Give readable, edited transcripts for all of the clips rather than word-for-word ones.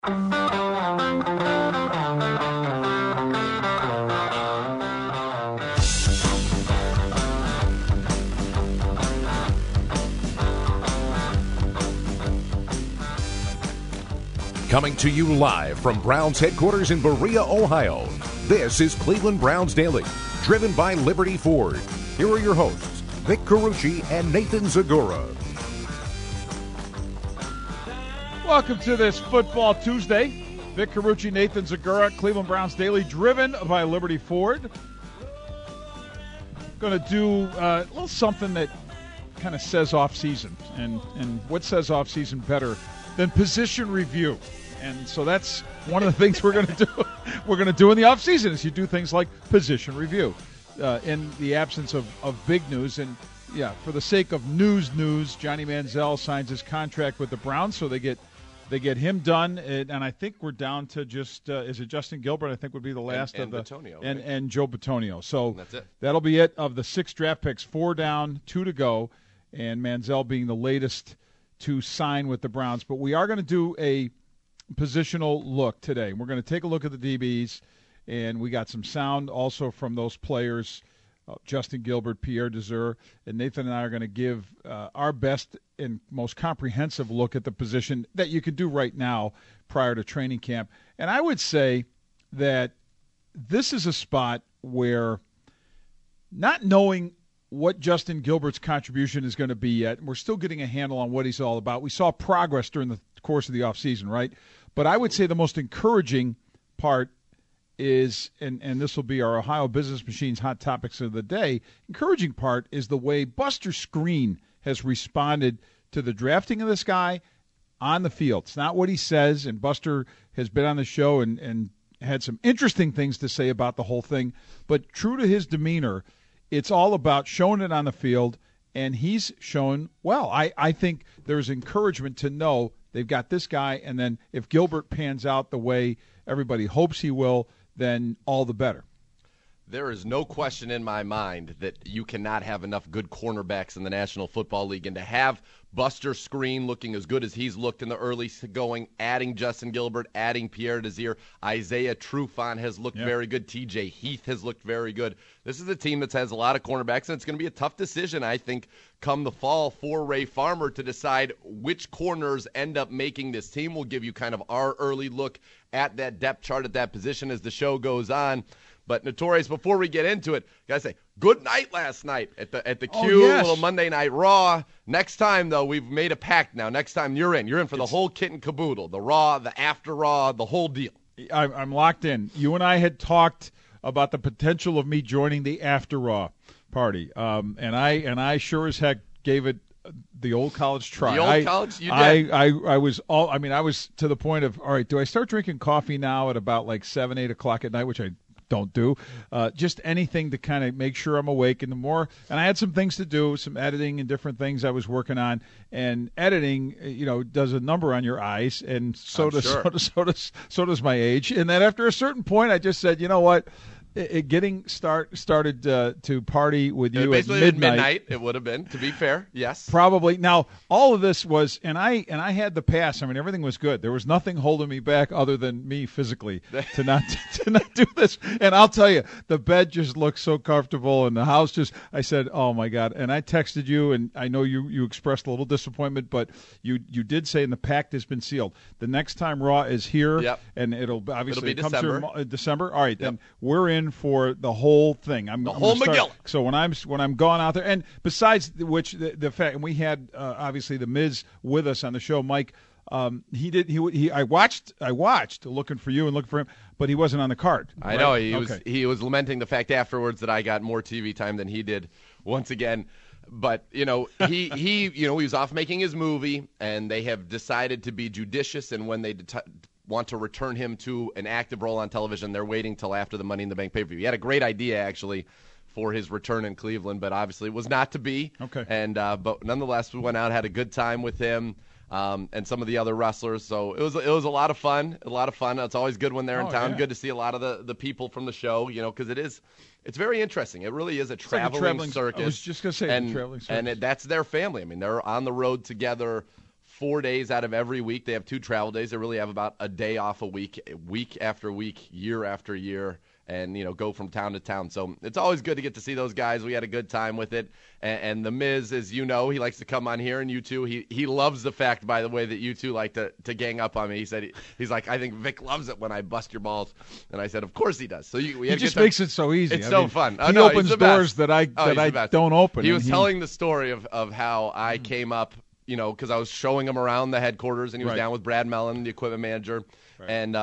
Coming to you live from Browns headquarters in Berea, Ohio, this is Cleveland Browns Daily, driven by Liberty Ford. Here are your hosts, Vic Carucci and Nathan Zagura. Welcome to this Football Tuesday. Vic Carucci, Nathan Zagura, Cleveland Browns Daily, driven by Liberty Ford. Going to do a little something that kind of says off-season, and what says off-season better than position review. And so that's one of the things we're going to do. We're going to do in the offseason is you do things like position review in the absence of big news. And, yeah, for the sake of news, Johnny Manziel signs his contract with the Browns, so they get him done. And I think we're down to just is it Justin Gilbert? I think would be the last and of the Bitonio, and Joe Bitonio. So that's it. That'll be it of the 6 draft picks, 4 down, 2 to go, and Manziel being the latest to sign with the Browns. But we are going to do a positional look today. We're going to take a look at the DBs, and we got some sound also from those players, Justin Gilbert, Pierre Desir, and Nathan and I are going to give our best and most comprehensive look at the position that you can do right now prior to training camp. And I would say that this is a spot where not knowing what Justin Gilbert's contribution is going to be yet, and we're still getting a handle on what he's all about. We saw progress during the course of the offseason, right? But I would say the most encouraging part is, and this will be our Ohio Business Machine's Hot Topics of the Day, encouraging part is the way Buster Skrine has responded to the drafting of this guy on the field. It's not what he says, and Buster has been on the show and had some interesting things to say about the whole thing, but true to his demeanor, it's all about showing it on the field, and he's shown well. I think there's encouragement to know they've got this guy, and then if Gilbert pans out the way everybody hopes he will, then all the better. There is no question in my mind that you cannot have enough good cornerbacks in the National Football League, and to have Buster Skrine looking as good as he's looked in the early going, adding Justin Gilbert, adding Pierre Desir, Isaiah Trufant has looked very good, TJ Heath has looked very good. This is a team that has a lot of cornerbacks, and it's going to be a tough decision, I think, come the fall for Ray Farmer to decide which corners end up making this team. We'll give you kind of our early look at that depth chart at that position as the show goes on. But Notorious, before we get into it, gotta say, good night last night at the Q, little Monday Night Raw. Next time, though, we've made a pact now. Next time you're in for the whole kit and caboodle, the Raw, the after Raw, the whole deal. I'm locked in. You and I had talked about the potential of me joining the after Raw party, and I sure as heck gave it the old college try. The old college, you did. I was to the point of, all right, do I start drinking coffee now at about like 7, 8 o'clock at night, which I don't do, just anything to kind of make sure I'm awake. And I had some things to do, some editing and different things I was working on. And editing, does a number on your eyes, and so does my age. And then after a certain point, I just said, you know what? Getting started to party with you at midnight. It would have been, to be fair, yes. Probably. Now, all of this was, and I had the pass. I mean, everything was good. There was nothing holding me back other than me physically to not do this. And I'll tell you, the bed just looked so comfortable, and the house I said, oh my God. And I texted you, and I know you expressed a little disappointment, but you did say, and the pact has been sealed. The next time Raw is here, and it'll obviously be December. December. All right, then we're in for the whole thing. I'm whole McGill. So when I'm gone out there, and besides which the fact, and we had obviously the Miz with us on the show, Mike. I watched looking for you and looking for him, but he wasn't on the card. Right? I know he was lamenting the fact afterwards that I got more TV time than he did once again. But he was off making his movie, and they have decided to be judicious, and when they want to return him to an active role on television, they're waiting till after the Money in the Bank pay-per-view. He had a great idea, actually, for his return in Cleveland, but obviously it was not to be. Okay. And but nonetheless, we went out, had a good time with him and some of the other wrestlers. So it was a lot of fun. It's always good when they're in town. Yeah. Good to see a lot of the people from the show, because it's very interesting. It really is a traveling circus. I was just going to say, traveling circus. And that's their family. I mean, they're on the road together 4 days out of every week. They have 2 travel days. They really have about a day off a week after week, year after year, and, go from town to town. So it's always good to get to see those guys. We had a good time with it. And The Miz, as you know, he likes to come on here, and you two, he loves the fact, by the way, that you two like to gang up on me. He said, he's like, I think Vic loves it when I bust your balls. And I said, of course he does. So he just makes it so easy. It's so fun. He opens doors that I don't open. He was telling the story of how I came up, because I was showing him around the headquarters, and he was down with Brad Mellon, the equipment manager, and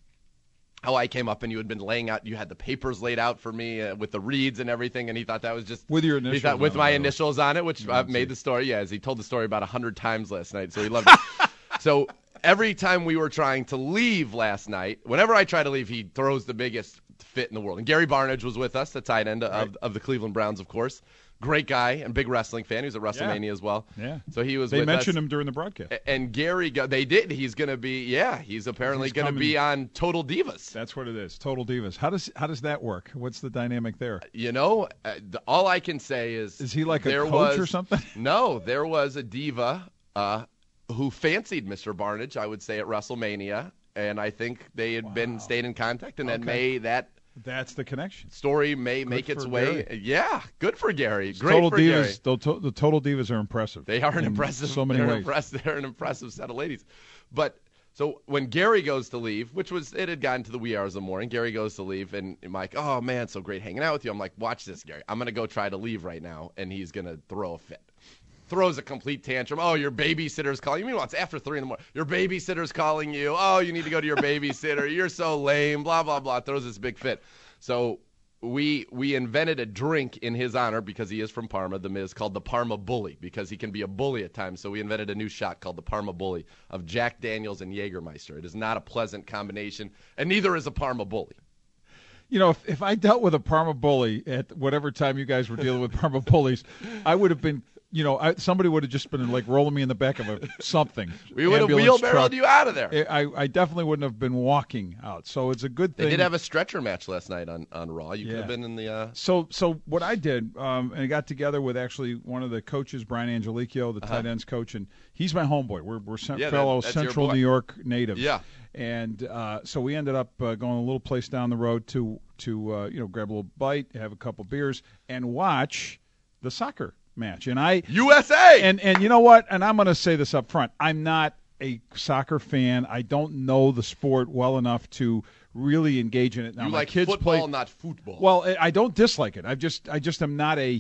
how I came up, and you had been laying out, you had the papers laid out for me with the reads and everything, and he thought that was just with your initials, with my initials on it, which made the story. Yeah, as he told the story about 100 times last night, so he loved it. So every time we were trying to leave last night, whenever I try to leave, he throws the biggest fit in the world. And Gary Barnidge was with us, the tight end of the Cleveland Browns, of course. Great guy and big wrestling fan. He was at WrestleMania as well. Yeah. So he was. They with mentioned us. him during the broadcast. And Gary, they did. He's going to be. Yeah, he's apparently going to be on Total Divas. That's what it is. Total Divas. How does that work? What's the dynamic there? All I can say is he like a coach or something? No, there was a diva who fancied Mr. Barnidge, I would say, at WrestleMania, and I think they had stayed in contact, and That's the connection. Story may make its way. Gary. Yeah, good for Gary. Great Total for Divas, Gary. The Total Divas are impressive. They are impressive. So many ways. They're an impressive set of ladies. But so when Gary goes to leave, it had gotten to the wee hours of the morning, Gary goes to leave, and I'm like, oh, man, so great hanging out with you. I'm like, watch this, Gary. I'm going to go try to leave right now, and he's going to throw a fit. Throws a complete tantrum. Oh, your babysitter's calling you. Meanwhile, it's after 3 in the morning. Your babysitter's calling you. Oh, you need to go to your babysitter. You're so lame, blah, blah, blah. Throws this big fit. So we invented a drink in his honor because he is from Parma, the Miz, called the Parma Bully, because he can be a bully at times. So we invented a new shot called the Parma Bully of Jack Daniels and Jägermeister. It is not a pleasant combination, and neither is a Parma Bully. If I dealt with a Parma Bully at whatever time you guys were dealing with Parma Bullies, I would have been, somebody would have just been like rolling me in the back of something. We would have wheelbarrowed you out of there. I definitely wouldn't have been walking out. So it's a good thing. They did have a stretcher match last night on Raw. You could have been in the. So what I did, and I got together with actually one of the coaches, Brian Angelicchio, the tight ends coach, and he's my homeboy. We're fellow Central New York natives. Yeah. And so we ended up going to a little place down the road to grab a little bite, have a couple beers, and watch the soccer match. And USA! And you know what? And I'm going to say this up front. I'm not a soccer fan. I don't know the sport well enough to really engage in it. Now, you my like kids football, not football. Well, I don't dislike it. I just am not a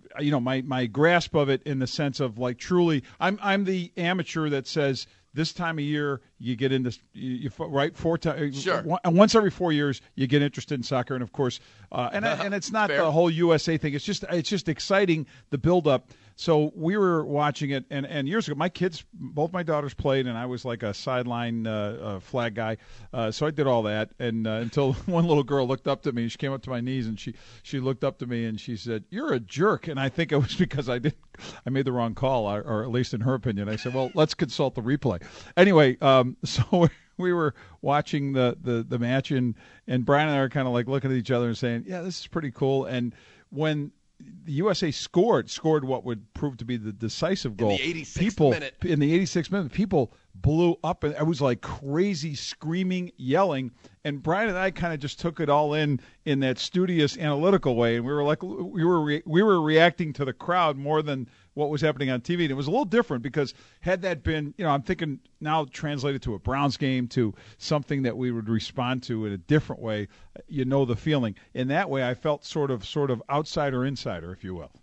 my grasp of it in the sense of like truly I'm the amateur that says this time of year you get into right 4 times. Sure. Once every 4 years you get interested in soccer, and of course, and it's not the whole USA thing. It's just exciting, the build up. So we were watching it, and years ago, both my daughters played, and I was like a sideline flag guy. So I did all that, and until one little girl looked up to me. She came up to my knees, and she looked up to me, and she said, "You're a jerk." And I think it was because I made the wrong call, or at least in her opinion. I said, "Well, let's consult the replay." Anyway, so we were watching the match, and Brian and I are kind of like looking at each other and saying, "Yeah, this is pretty cool." And when the USA scored what would prove to be the decisive goal. In the 86th minute. In the 86th minute, people blew up, and it was like crazy screaming, yelling. And Brian and I kind of just took it all in that studious, analytical way, and we were like, we were reacting to the crowd more than what was happening on TV. And it was a little different because had that been, I'm thinking now translated to a Browns game, to something that we would respond to in a different way, the feeling. In that way, I felt sort of outsider, insider, if you will.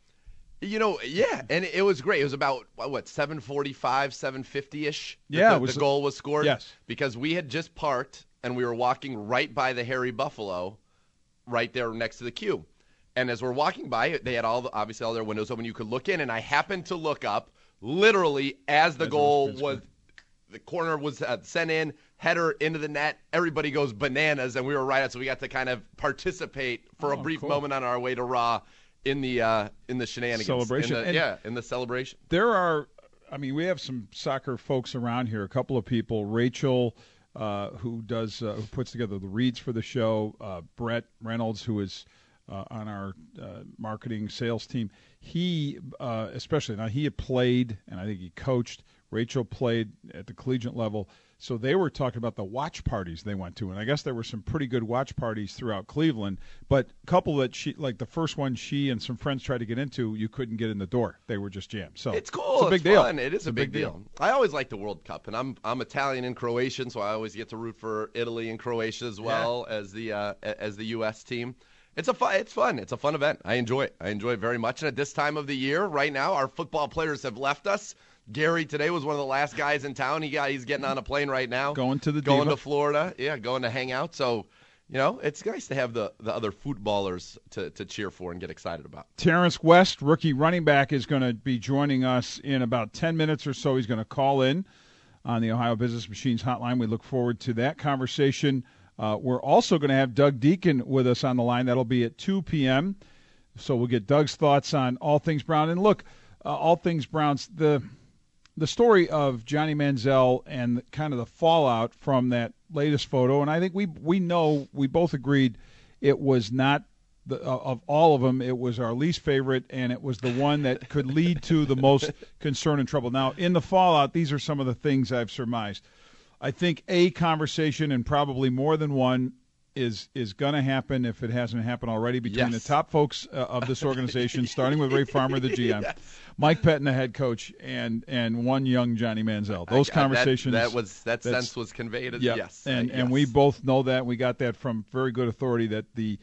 Yeah, and it was great. It was about, 7:45, 7:50-ish? Yeah. The goal was scored? Yes. Because we had just parked, and we were walking right by the Hairy Buffalo, right there next to the queue. And as we're walking by, they had obviously all their windows open. You could look in, and I happened to look up literally as the goal was, the corner was sent in, header into the net. Everybody goes bananas, and we were right out. So we got to kind of participate for a brief moment on our way to Raw in the shenanigans. Celebration. In the celebration. There are, we have some soccer folks around here, a couple of people. Rachel, who puts together the reads for the show, Brett Reynolds, who is on our marketing sales team. He, especially now, he had played, and I think he coached. Rachel played at the collegiate level, so they were talking about the watch parties they went to, and I guess there were some pretty good watch parties throughout Cleveland. But a couple that the first one she and some friends tried to get into, you couldn't get in the door; they were just jammed. So it's cool. It's a big deal. Fun. It is a big deal. I always like the World Cup, and I'm Italian and Croatian, so I always get to root for Italy and Croatia as well as the U.S. team. It's fun. It's a fun event. I enjoy it. I enjoy it very much. And at this time of the year, right now, our football players have left us. Gary today was one of the last guys in town. He's getting on a plane right now. Going to Florida. Yeah, going to hang out. So, it's nice to have the other footballers to cheer for and get excited about. Terrence West, rookie running back, is going to be joining us in about 10 minutes or so. He's going to call in on the Ohio Business Machines hotline. We look forward to that conversation. We're also going to have Doug Deacon with us on the line. That'll be at 2 p.m. So we'll get Doug's thoughts on all things Brown. And look, all things Browns, the story of Johnny Manziel and kind of the fallout from that latest photo, and I think we both agreed it was not, of all of them, it was our least favorite, and it was the one that could lead to the most concern and trouble. Now, in the fallout, these are some of the things I've surmised. I think a conversation, and probably more than one, is going to happen if it hasn't happened already between the top folks of this organization, starting with Ray Farmer, the GM, Mike Pettine, the head coach, and one young Johnny Manziel. Those conversations. That sense was conveyed. Yes, and we both know that. We got that from very good authority that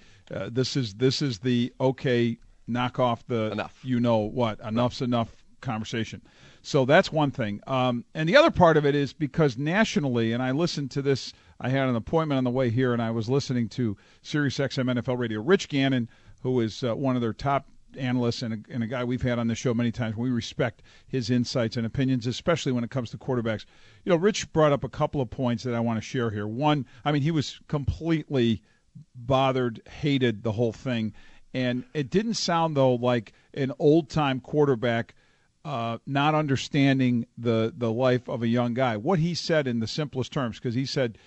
this is the okay, knock off the enough. Enough's enough conversation. So that's one thing. And the other part of it is because nationally, and I listened to this, I had an appointment on the way here, and I was listening to Sirius XM NFL Radio. Rich Gannon, who is one of their top analysts and a guy we've had on the show many times. We respect his insights and opinions, especially when it comes to quarterbacks. Rich brought up a couple of points that I want to share here. One, he was completely bothered, hated the whole thing, and it didn't sound, though, like an old-time quarterback not understanding the life of a young guy. What he said in the simplest terms, because he said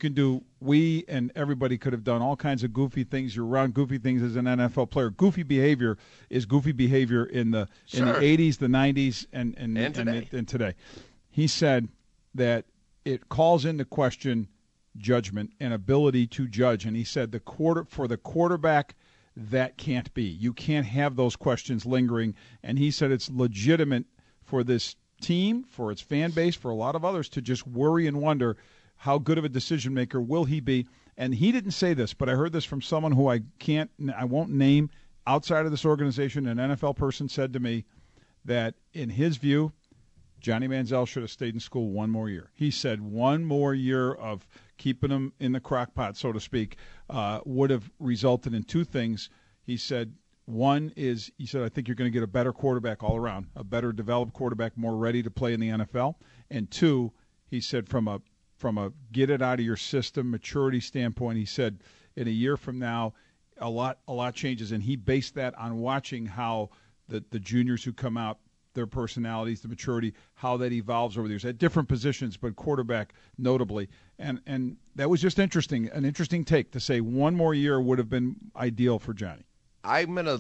we and everybody could have done all kinds of goofy things. You're around goofy things as an NFL player. Goofy behavior is goofy behavior in the 80s, the 90s, and today. He said that it calls into question judgment and ability to judge. And he said for the quarterback, that can't be. You can't have those questions lingering. And he said it's legitimate for this team, for its fan base, for a lot of others to just worry and wonder how good of a decision maker will he be. And he didn't say this, but I heard this from someone who I won't name outside of this organization. An NFL person said to me that in his view, Johnny Manziel should have stayed in school one more year. He said one more year of keeping him in the crock pot, so to speak, would have resulted in two things. He said, one is, I think you're going to get a better quarterback all around, a better developed quarterback, more ready to play in the NFL. And two, he said from a get it out of your system maturity standpoint, he said in a year from now, a lot changes. And he based that on watching how the juniors who come out, their personalities, the maturity, how that evolves over the years at different positions, but quarterback notably. And that was just interesting, an interesting take to say one more year would have been ideal for Johnny. I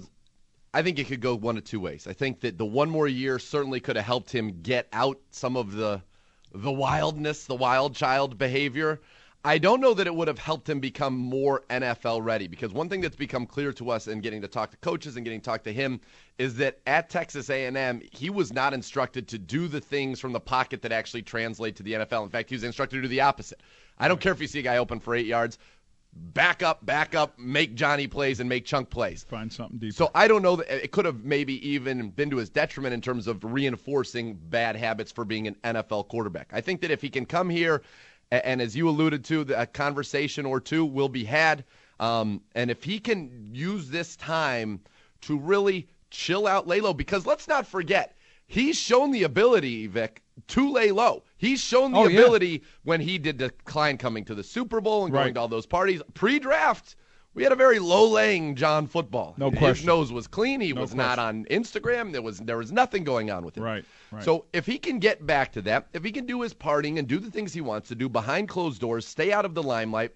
think it could go one of two ways. I think that the one more year certainly could have helped him get out some of the wildness, the wild child behavior. I don't know that it would have helped him become more NFL ready, because one thing that's become clear to us in getting to talk to coaches and getting to talk to him is that at Texas A&M, he was not instructed to do the things from the pocket that actually translate to the NFL. In fact, he was instructed to do the opposite. I don't care if you see a guy open for 8 yards. Back up, make Johnny plays and make chunk plays. Find something deeper. So I don't know that it could have maybe even been to his detriment in terms of reinforcing bad habits for being an NFL quarterback. I think that if he can come here, and as you alluded to, a conversation or two will be had. And if he can use this time to really chill out, lay low, because let's not forget, he's shown the ability, Vic, to lay low. He's shown the ability when he did decline coming to the Super Bowl and going to all those parties. Pre-draft, we had a very low-laying John football. No question. His nose was clean. He was not on Instagram. There was nothing going on with him. Right. So if he can get back to that, if he can do his partying and do the things he wants to do behind closed doors, stay out of the limelight,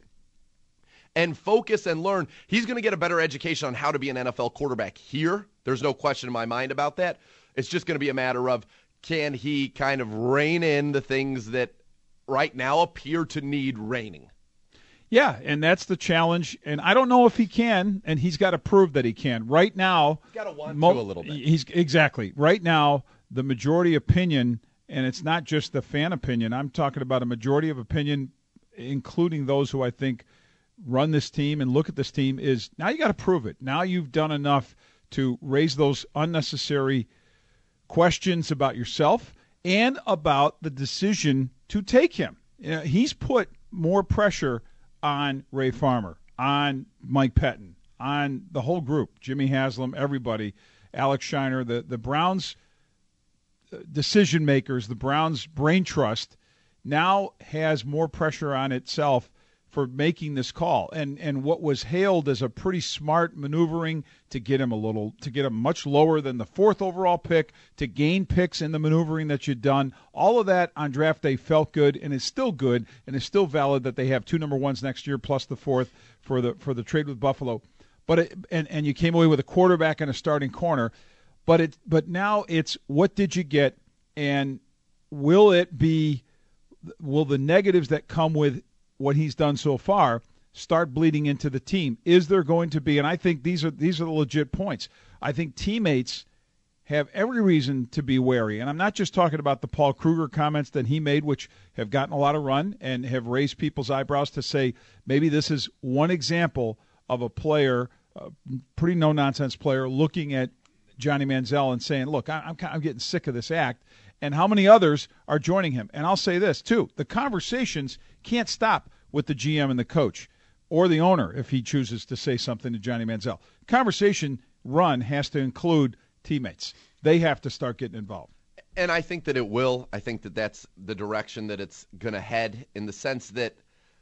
and focus and learn, he's going to get a better education on how to be an NFL quarterback here. There's no question in my mind about that. It's just going to be a matter of, can he kind of rein in the things that right now appear to need reining? Yeah, and that's the challenge. And I don't know if he can, and he's got to prove that he can. Right now, he's got to want to a little bit. Exactly. Right now, the majority opinion, and it's not just the fan opinion, I'm talking about a majority of opinion, including those who I think run this team and look at this team, is now you got to prove it. Now you've done enough to raise those unnecessary questions about yourself and about the decision to take him. He's put more pressure on Ray Farmer, on Mike Pettin, on the whole group, Jimmy Haslam, everybody, Alex Shiner, the Browns decision makers, the Browns brain trust now has more pressure on itself for making this call. And what was hailed as a pretty smart maneuvering to get him much lower than the 4th overall pick, to gain picks in the maneuvering that you'd done, all of that on draft day felt good and is still good and is still valid that they have 2 number 1s next year plus the 4th for the trade with Buffalo. But and you came away with a quarterback and a starting corner. But now it's what did you get, and will the negatives that come with what he's done so far start bleeding into the team? Is there going to be, and I think these are the legit points, I think teammates have every reason to be wary. And I'm not just talking about the Paul Kruger comments that he made, which have gotten a lot of run and have raised people's eyebrows to say maybe this is one example of a player, a pretty no-nonsense player, looking at Johnny Manziel and saying, look, I'm getting sick of this act. And how many others are joining him? And I'll say this, too. The conversations can't stop with the GM and the coach or the owner if he chooses to say something to Johnny Manziel. Conversation run has to include teammates. They have to start getting involved. And I think that it will. I think that that's the direction that it's going to head, in the sense that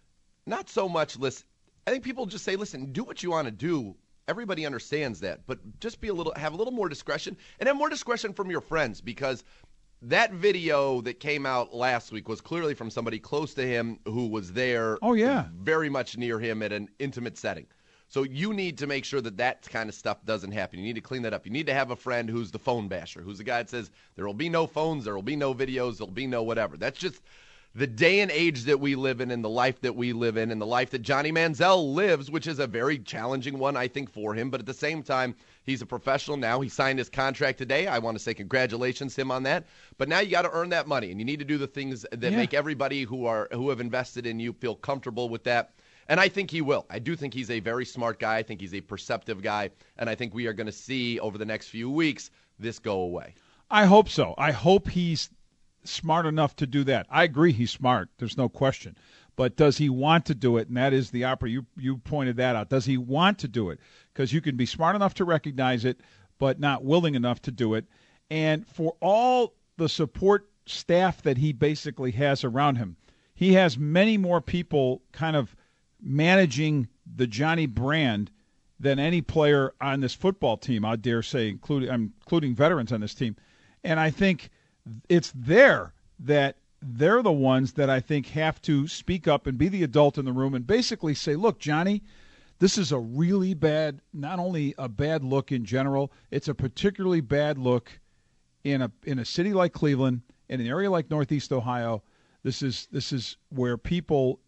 not so much I think people just say, listen, do what you want to do. Everybody understands that. But just have a little more discretion, and have more discretion from your friends, because that video that came out last week was clearly from somebody close to him who was there. Oh, yeah. Very much near him at an intimate setting. So you need to make sure that kind of stuff doesn't happen. You need to clean that up. You need to have a friend who's the phone basher, who's the guy that says there will be no phones, there will be no videos, there will be no whatever. That's just the day and age that we live in, and the life that we live in, and the life that Johnny Manziel lives, which is a very challenging one, I think, for him. But at the same time, he's a professional now. He signed his contract today. I want to say congratulations to him on that. But now you got to earn that money, and you need to do the things that make everybody who have invested in you feel comfortable with that. And I think he will. I do think he's a very smart guy. I think he's a perceptive guy. And I think we are going to see over the next few weeks this go away. I hope so. I hope he's smart enough to do that. I agree he's smart. There's no question. But does he want to do it? And that is the opera. You pointed that out. Does he want to do it? Because you can be smart enough to recognize it, but not willing enough to do it. And for all the support staff that he basically has around him, he has many more people kind of managing the Johnny brand than any player on this football team, I dare say, including veterans on this team. And I think it's there that they're the ones that I think have to speak up and be the adult in the room and basically say, look, Johnny, this is a really bad, not only a bad look in general, it's a particularly bad look in a city like Cleveland, in an area like Northeast Ohio. This is where people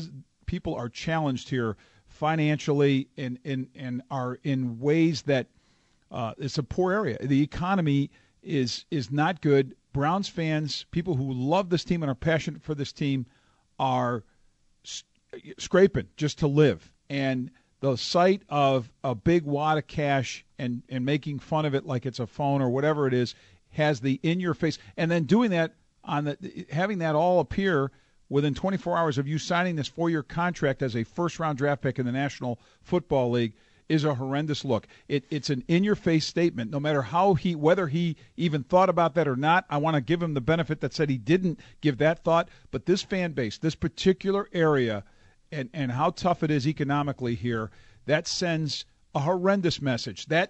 are challenged here financially and are in ways that it's a poor area. The economy is not good. Browns fans, people who love this team and are passionate for this team, are scraping just to live. And the sight of a big wad of cash and making fun of it like it's a phone or whatever it is has the in-your-face. And then doing that, having that all appear within 24 hours of you signing this 4-year contract as a first-round draft pick in the National Football League is a horrendous look. It's an in-your-face statement. No matter whether he even thought about that or not, I want to give him the benefit that said he didn't give that thought. But this fan base, this particular area, and how tough it is economically here, that sends a horrendous message. That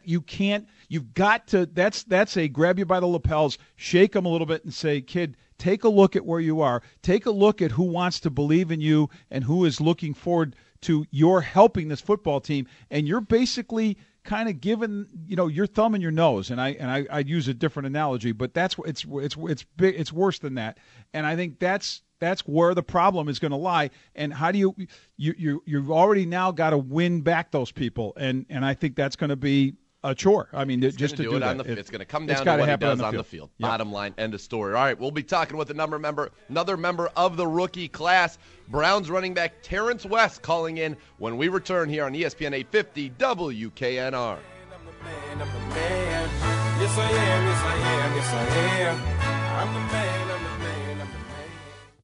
that's a grab you by the lapels, shake them a little bit and say, kid, take a look at where you are. Take a look at who wants to believe in you and who is looking forward to your helping this football team, and you're basically kind of given, your thumb in your nose, and I'd use a different analogy, but that's it's big, it's worse than that, and I think that's where the problem is going to lie. And how do you've already now got to win back those people, and I think that's going to be a chore. I mean, just to do that. It's going to come down to what he does on the field. Yep. Bottom line, end of story. All right, we'll be talking with another member of the rookie class, Browns running back Terrence West, calling in when we return here on ESPN 850 WKNR. Yes, I am. Yes, I am. Yes, I am. I'm the man.